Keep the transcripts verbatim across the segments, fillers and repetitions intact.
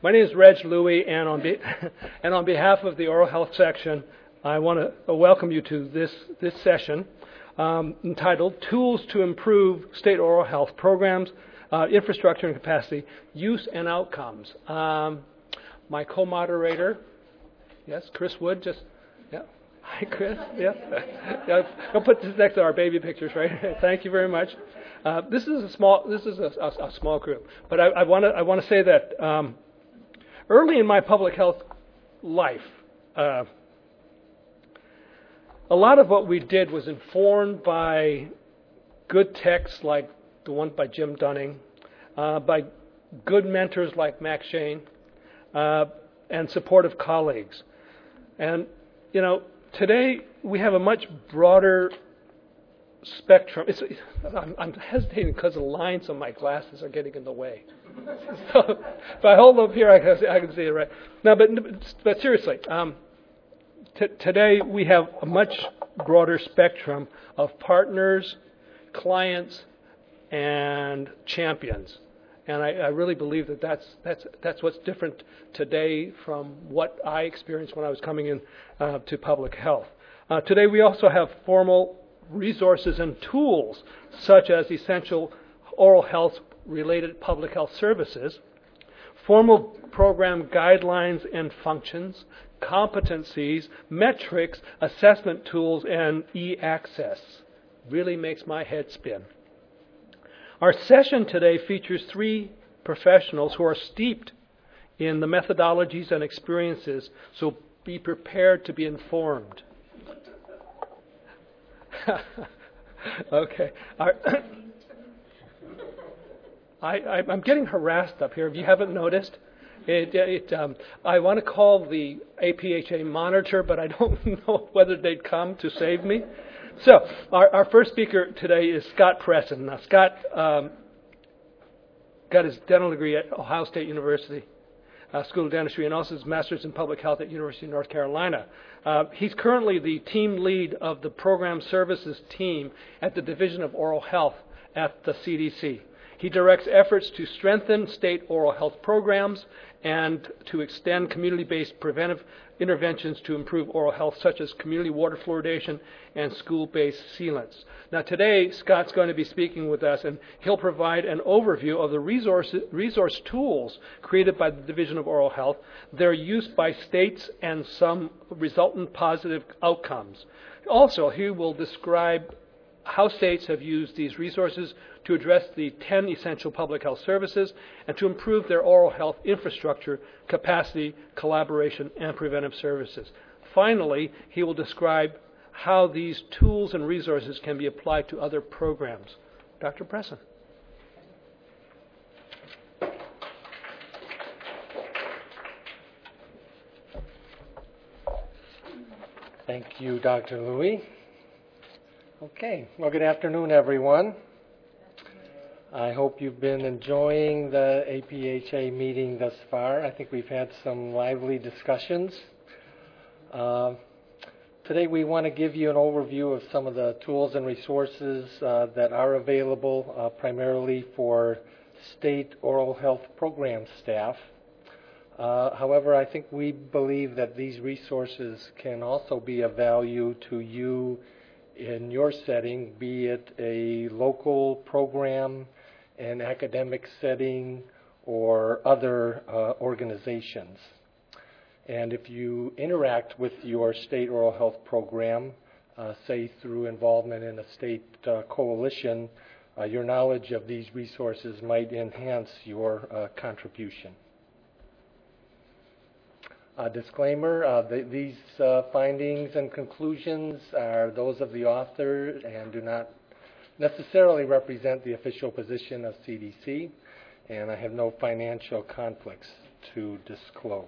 My name is Reg Louie, and on, be- and on behalf of the Oral Health section, I want to welcome you to this, this session um, entitled Tools to Improve State Oral Health Programs, uh, Infrastructure and Capacity, Use and Outcomes. Um, my co-moderator, yes, Chris Wood, just, yeah. Hi, Chris. Yeah. yeah. I'll put this next to our baby pictures, right? Thank you very much. Uh, this is a small. This is a, a, a small group, but I want to. I want to say that um, early in my public health life, uh, a lot of what we did was informed by good texts like the one by Jim Dunning, uh, by good mentors like Max Shane, uh, and supportive colleagues. And you know, today we have a much broader spectrum. It's, I'm, I'm hesitating because the lines on my glasses are getting in the way. So if I hold up here, I can see, I can see it right. No, but but seriously, um, t- today we have a much broader spectrum of partners, clients, and champions. And I, I really believe that that's that's that's what's different today from what I experienced when I was coming in uh, to public health. Uh, today we also have formal resources and tools such as essential oral health related public health services, formal program guidelines and functions, competencies, metrics, assessment tools, and e-access. Really makes my head spin. Our session today features three professionals who are steeped in the methodologies and experiences, so be prepared to be informed. Okay. Our, I, I, I'm getting harassed up here. If you haven't noticed, it, it, um, I want to call the A P H A monitor, but I don't know whether they'd come to save me. So, our, our first speaker today is Scott Presson. Now, Scott um, got his dental degree at Ohio State University uh, School of Dentistry and also his master's in public health at University of North Carolina. Uh, he's currently the team lead of the program services team at the Division of Oral Health at the C D C. He directs efforts to strengthen state oral health programs and to extend community-based preventive interventions to improve oral health, such as community water fluoridation and school-based sealants. Now, today, Scott's going to be speaking with us, and he'll provide an overview of the resource, resource tools created by the Division of Oral Health, their use by states, and some resultant positive outcomes. Also, he will describe how states have used these resources to address the ten essential public health services and to improve their oral health infrastructure, capacity, collaboration, and preventive services. Finally, he will describe how these tools and resources can be applied to other programs. Doctor Presson. Thank you, Doctor Louie. Okay, well, good afternoon, everyone. I hope you've been enjoying the A P H A meeting thus far. I think we've had some lively discussions. Uh, today we want to give you an overview of some of the tools and resources uh, that are available uh, primarily for state oral health program staff. Uh, however, I think we believe that these resources can also be of value to you in your setting, be it a local program, an academic setting, or other uh, organizations. And if you interact with your state oral health program, uh, say through involvement in a state uh, coalition, uh, your knowledge of these resources might enhance your uh, contribution. Uh, disclaimer, uh, the, these uh, findings and conclusions are those of the author and do not necessarily represent the official position of C D C, and I have no financial conflicts to disclose.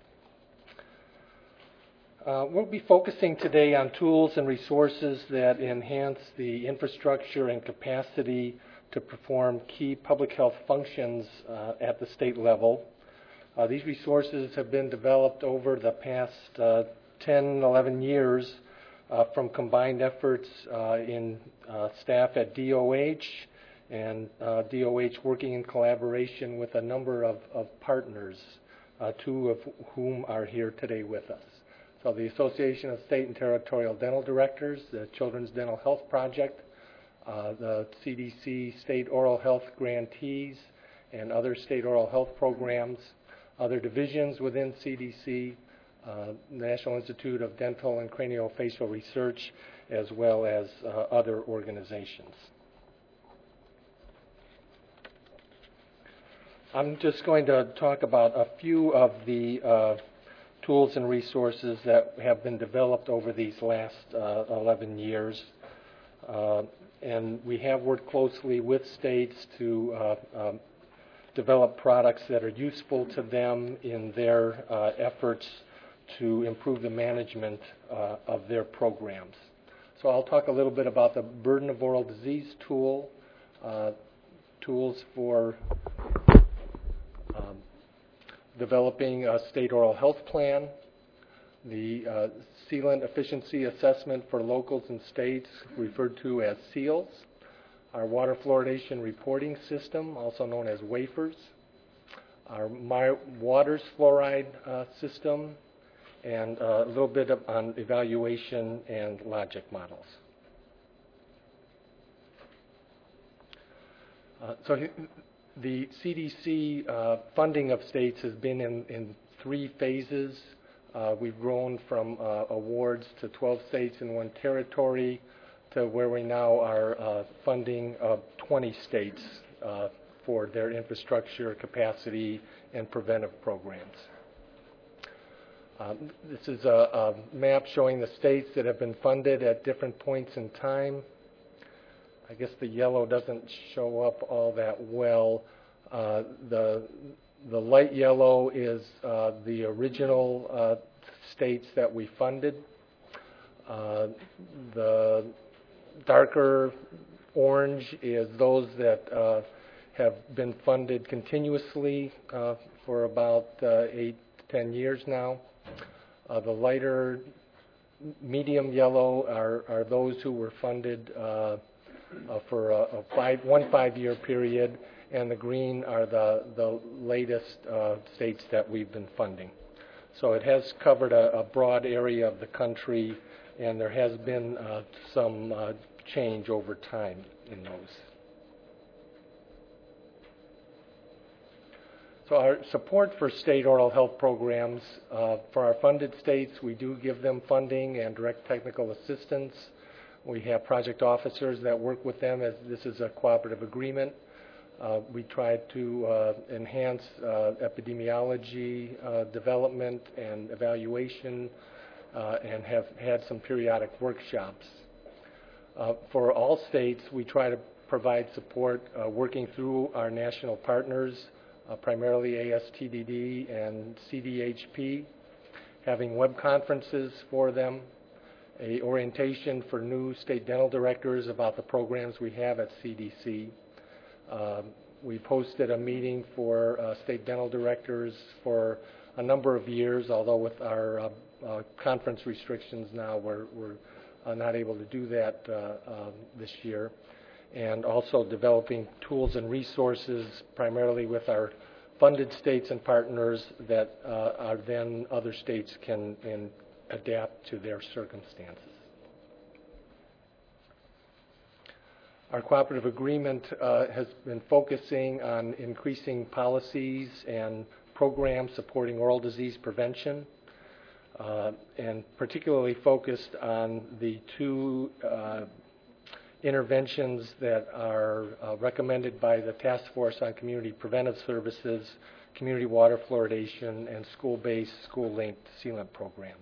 Uh, we'll be focusing today on tools and resources that enhance the infrastructure and capacity to perform key public health functions uh, at the state level. Uh, these resources have been developed over the past uh, ten, eleven years uh, from combined efforts uh, in uh, staff at D O H and uh, D O H working in collaboration with a number of, of partners uh, two of whom are here today with us. So the Association of State and Territorial Dental Directors, the Children's Dental Health Project, uh, the C D C State Oral Health Grantees, and other state oral health programs, other divisions within C D C, uh, National Institute of Dental and Craniofacial Research, as well as uh, other organizations. I'm just going to talk about a few of the uh, tools and resources that have been developed over these last uh, eleven years. Uh, and we have worked closely with states to uh, um, develop products that are useful to them in their uh, efforts to improve the management uh, of their programs. So I'll talk a little bit about the Burden of Oral Disease tool, uh, tools for um, developing a state oral health plan, the uh, Sealant Efficiency Assessment for Locals and States, referred to as SEALS, our water fluoridation reporting system, also known as WAFERS, our My Waters fluoride uh, system, and uh, a little bit of, on evaluation and logic models. Uh, so the C D C uh, funding of states has been in, in three phases. Uh, we've grown from uh, awards to twelve states and one territory to where we now are uh, funding uh, twenty states uh, for their infrastructure, capacity, and preventive programs. Um, this is a, a map showing the states that have been funded at different points in time. I guess the yellow doesn't show up all that well. Uh, the, the light yellow is uh, the original uh, states that we funded. Uh, the darker orange is those that uh, have been funded continuously uh, for about uh, eight to ten years now. Uh, the lighter medium yellow are, are those who were funded uh, uh, for a, a five, one five-year period, and the green are the, the latest uh, states that we've been funding. So it has covered a, a broad area of the country, and there has been uh, some uh, change over time in those. So our support for state oral health programs, uh, for our funded states, we do give them funding and direct technical assistance. We have project officers that work with them, as this is a cooperative agreement. Uh, we try to uh, enhance uh, epidemiology uh, development and evaluation, uh, and have had some periodic workshops. Uh, for all states, we try to provide support uh, working through our national partners, uh, primarily A S T D D and C D H P, having web conferences for them, a orientation for new state dental directors about the programs we have at C D C. Uh, we've hosted a meeting for uh, state dental directors for a number of years, although with our uh, uh, conference restrictions now, we're, we're uh, not able to do that uh, uh, this year. And also developing tools and resources, primarily with our funded states and partners, that uh, are then other states can, can adapt to their circumstances. Our cooperative agreement uh, has been focusing on increasing policies and programs supporting oral disease prevention, uh, and particularly focused on the two uh, interventions that are uh, recommended by the Task Force on Community Preventive Services, community water fluoridation, and school-based, school-linked sealant programs.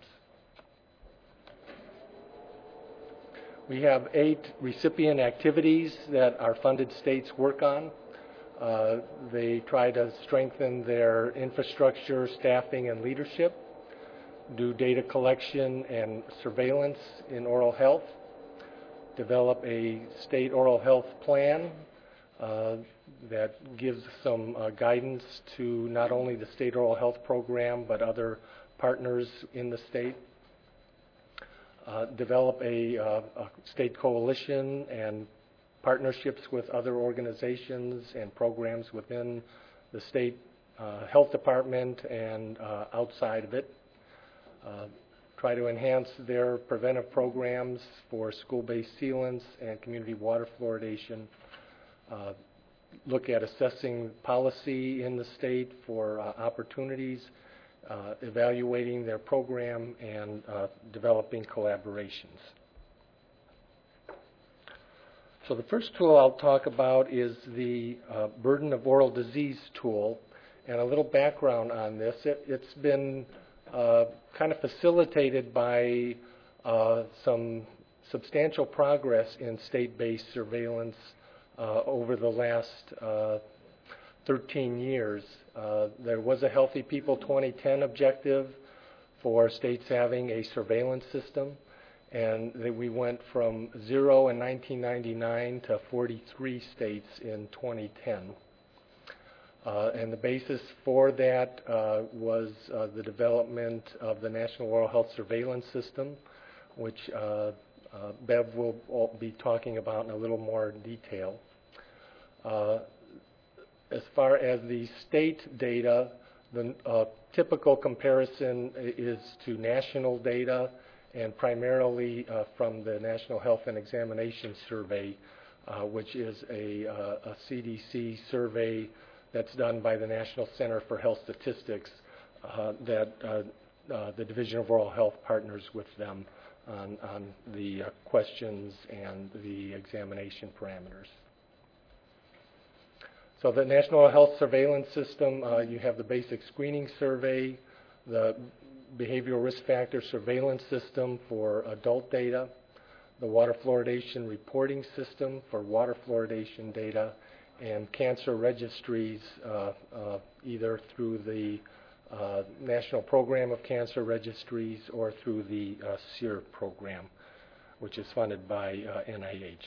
We have eight recipient activities that our funded states work on. Uh, they try to strengthen their infrastructure, staffing, and leadership, do data collection and surveillance in oral health, develop a state oral health plan uh, that gives some uh, guidance to not only the state oral health program but other partners in the state. Uh, develop a, uh, a state coalition and partnerships with other organizations and programs within the state uh, health department and uh, outside of it. Uh, try to enhance their preventive programs for school-based sealants and community water fluoridation. Uh, look at assessing policy in the state for uh, opportunities, uh, evaluating their program, and uh, developing collaborations. So the first tool I'll talk about is the uh, Burden of Oral Disease tool, and a little background on this. It, it's been uh, kind of facilitated by uh, some substantial progress in state-based surveillance uh, over the last uh, thirteen years. Uh, there was a Healthy People twenty ten objective for states having a surveillance system. And we went from zero in nineteen ninety-nine to forty-three states in twenty ten. Uh, and the basis for that uh, was uh, the development of the National Oral Health Surveillance System, which uh, uh, Bev will be talking about in a little more detail. Uh, as far as the state data, the uh, typical comparison is to national data, and primarily uh, from the National Health and Examination Survey, uh, which is a, uh, a C D C survey that's done by the National Center for Health Statistics uh, that uh, uh, the Division of Oral Health partners with them on, on the uh, questions and the examination parameters. So the National Oral Health Surveillance System, uh, you have the basic screening survey, the behavioral risk factor surveillance system for adult data, the water fluoridation reporting system for water fluoridation data, and cancer registries uh, uh, either through the uh, National Program of Cancer Registries or through the uh, SEER program, which is funded by uh, N I H.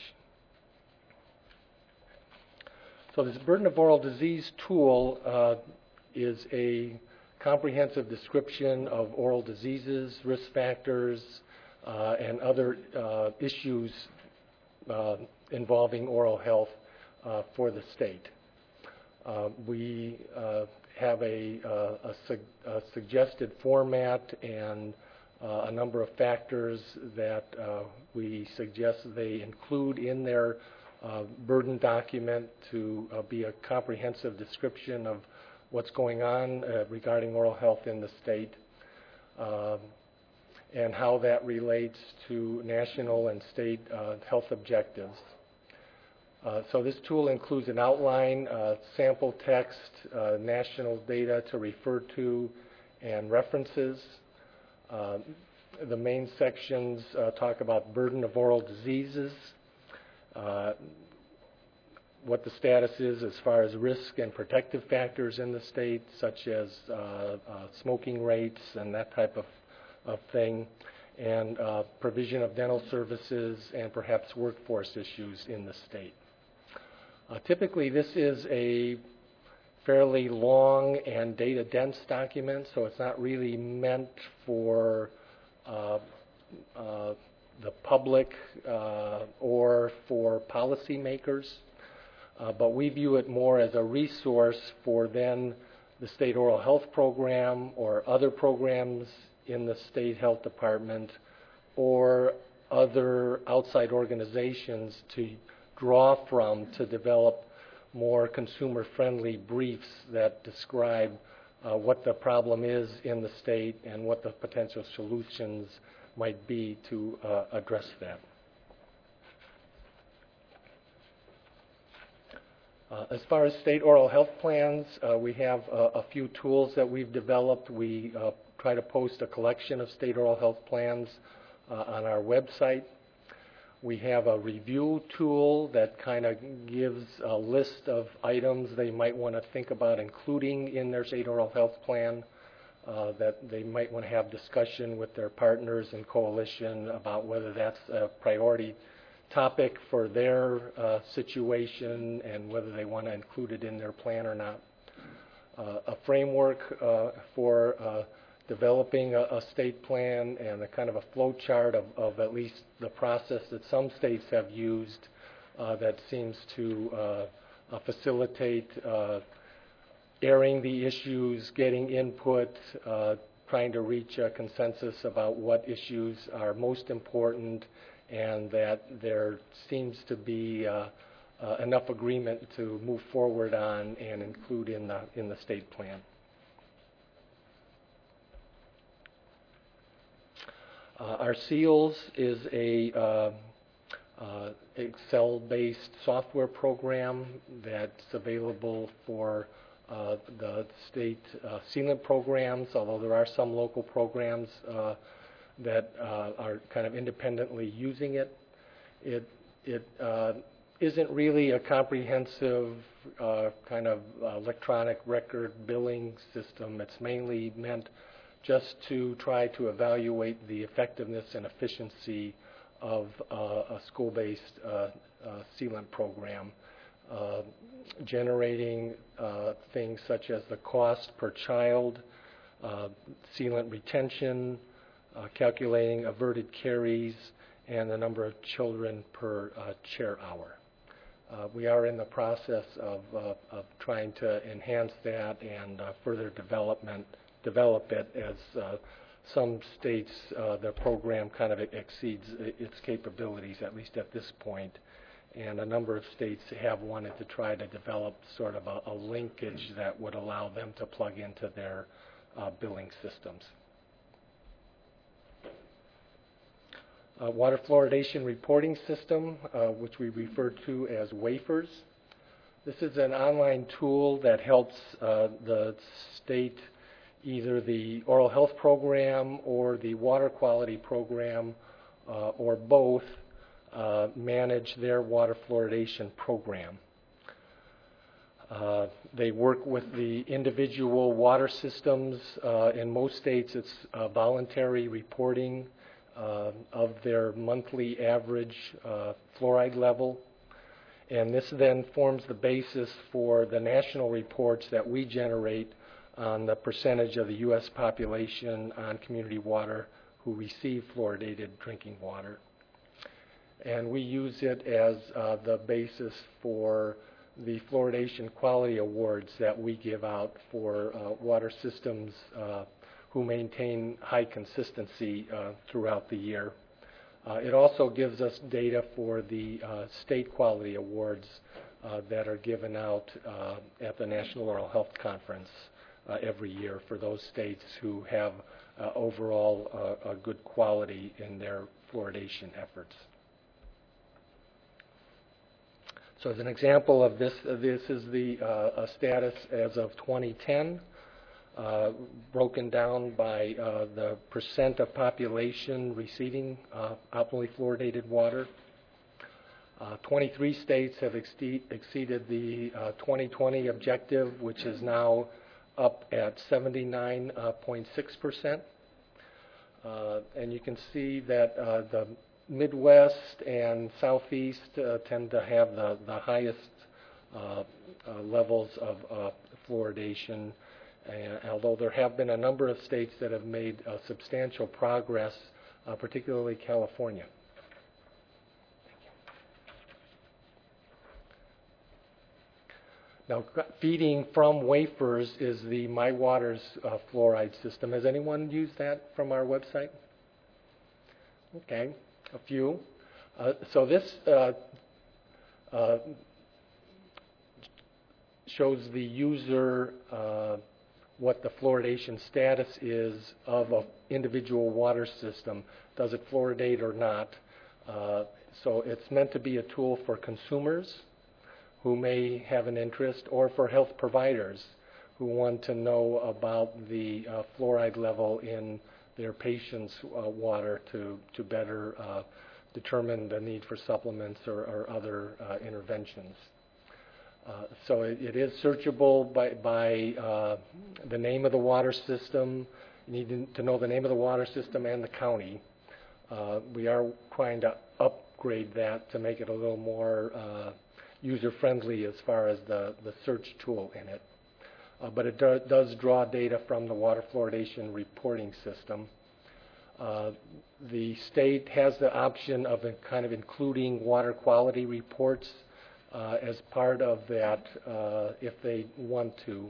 So this Burden of Oral Disease tool uh, is a comprehensive description of oral diseases, risk factors, uh, and other uh, issues uh, involving oral health uh, for the state. Uh, we uh, have a, uh, a, su a suggested format and uh, a number of factors that uh, we suggest they include in their uh, burden document to uh, be a comprehensive description of what's going on uh, regarding oral health in the state, um, and how that relates to national and state uh, health objectives. Uh, so this tool includes an outline, uh, sample text, uh, national data to refer to, and references. Uh, the main sections uh, talk about burden of oral diseases, uh, what the status is as far as risk and protective factors in the state, such as uh, uh, smoking rates and that type of, of thing, and uh, provision of dental services and perhaps workforce issues in the state. Uh, typically, this is a fairly long and data-dense document, so it's not really meant for uh, uh, the public uh, or for policymakers. Uh, but we view it more as a resource for then the state oral health program or other programs in the state health department or other outside organizations to draw from to develop more consumer-friendly briefs that describe uh, what the problem is in the state and what the potential solutions might be to uh, address that. Uh, as far as state oral health plans, uh, we have uh, a few tools that we've developed. We uh, try to post a collection of state oral health plans uh, on our website. We have a review tool that kind of gives a list of items they might want to think about including in their state oral health plan, uh, that they might want to have discussion with their partners and coalition about whether that's a priority topic for their uh, situation and whether they want to include it in their plan or not. Uh, a framework uh, for uh, developing a, a state plan and a kind of a flow chart of, of at least the process that some states have used uh, that seems to uh, uh, facilitate uh, airing the issues, getting input, uh, trying to reach a consensus about what issues are most important, and that there seems to be uh, uh, enough agreement to move forward on and include in the in the state plan. Uh, our SEALS is a uh, uh, Excel-based software program that's available for uh, the state uh, sealant programs, although there are some local programs uh, that uh, are kind of independently using it. It, it uh, isn't really a comprehensive uh, kind of uh, electronic record billing system. It's mainly meant just to try to evaluate the effectiveness and efficiency of uh, a school-based uh, uh, sealant program, uh, generating uh, things such as the cost per child, uh, sealant retention, uh, calculating averted carries, and the number of children per uh, chair hour. Uh, we are in the process of, uh, of trying to enhance that and uh, further development develop it as uh, some states, uh, the program kind of exceeds its capabilities, at least at this point. And a number of states have wanted to try to develop sort of a, a linkage that would allow them to plug into their uh, billing systems. Uh, water fluoridation reporting system, uh, which we refer to as WAFERS. This is an online tool that helps uh, the state, either the oral health program or the water quality program uh, or both, uh, manage their water fluoridation program. Uh, they work with the individual water systems. Uh, in most states, it's uh, voluntary reporting uh, of their monthly average uh, fluoride level. And this then forms the basis for the national reports that we generate on the percentage of the U S population on community water who receive fluoridated drinking water. And we use it as uh, the basis for the fluoridation quality awards that we give out for uh, water systems uh, who maintain high consistency uh, throughout the year. Uh, it also gives us data for the uh, state quality awards uh, that are given out uh, at the National Oral Health Conference Uh, every year for those states who have uh, overall uh, a good quality in their fluoridation efforts. So as an example of this, uh, this is the uh, status as of twenty ten, uh, broken down by uh, the percent of population receiving uh, optimally fluoridated water. Uh, twenty-three states have exceed, exceeded the uh, twenty twenty objective, which is now up at seventy-nine point six percent. Uh, and you can see that uh, the Midwest and Southeast uh, tend to have the, the highest uh, uh, levels of uh, fluoridation. And although there have been a number of states that have made uh, substantial progress, uh, particularly California. Now, feeding from WAFERS is the MyWater's uh, fluoride system. Has anyone used that from our website? Okay, a few. Uh, so this uh, uh, shows the user uh, what the fluoridation status is of an individual water system. Does it fluoridate or not? Uh, so it's meant to be a tool for consumers who may have an interest, or for health providers who want to know about the uh, fluoride level in their patients' uh, water to, to better uh, determine the need for supplements or, or other uh, interventions. Uh, so it, it is searchable by, by uh, the name of the water system. You need to know the name of the water system and the county. Uh, we are trying to upgrade that to make it a little more uh, user-friendly as far as the, the search tool in it. Uh, but it do, does draw data from the water fluoridation reporting system. Uh, the state has the option of in, kind of including water quality reports uh, as part of that uh, if they want to.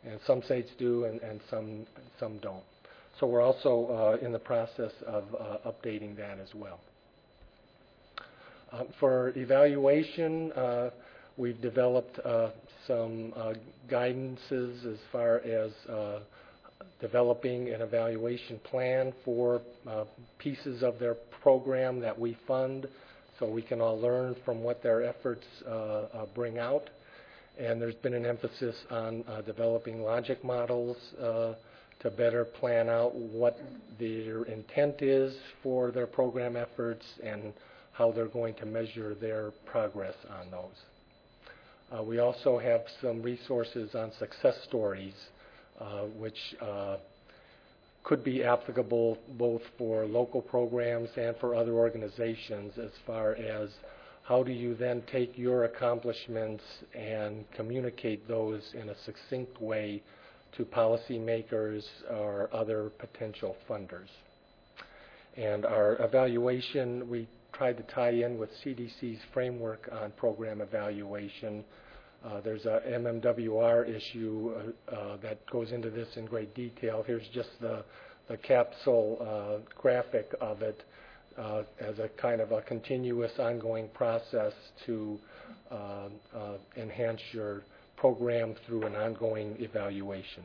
and some states do, and, and some some don't. So we're also uh, in the process of uh, updating that as well. Uh, for evaluation, uh, we've developed uh, some uh, guidances as far as uh, developing an evaluation plan for uh, pieces of their program that we fund, so we can all learn from what their efforts uh, uh, bring out. And there's been an emphasis on uh, developing logic models uh, to better plan out what their intent is for their program efforts and how they're going to measure their progress on those. Uh, we also have some resources on success stories, uh, which uh, could be applicable both for local programs and for other organizations, as far as how do you then take your accomplishments and communicate those in a succinct way to policymakers or other potential funders. And our evaluation, we tried to tie in with C D C's framework on program evaluation. Uh, there's a M M W R issue uh, uh, that goes into this in great detail. Here's just the, the capsule uh, graphic of it uh, as a kind of a continuous ongoing process to uh, uh, enhance your program through an ongoing evaluation.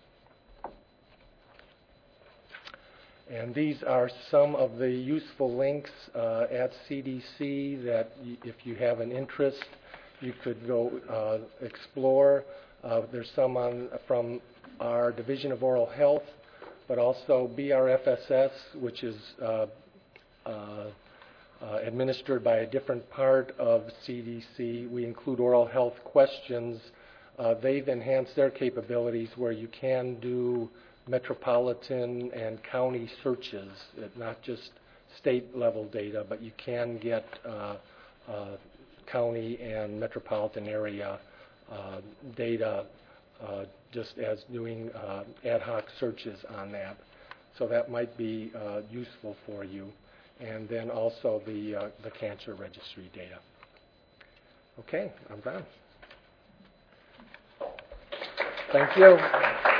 And these are some of the useful links uh, at C D C that y if you have an interest, you could go uh, explore. Uh, there's some on, from our Division of Oral Health, but also B R F S S, which is uh, uh, uh, administered by a different part of C D C. We include oral health questions. Uh, they've enhanced their capabilities where you can do metropolitan and county searches, not just state level data, but you can get uh, uh, county and metropolitan area uh, data uh, just as doing uh, ad hoc searches on that. So that might be uh, useful for you. And then also the, uh, the cancer registry data. Okay, I'm done. Thank you.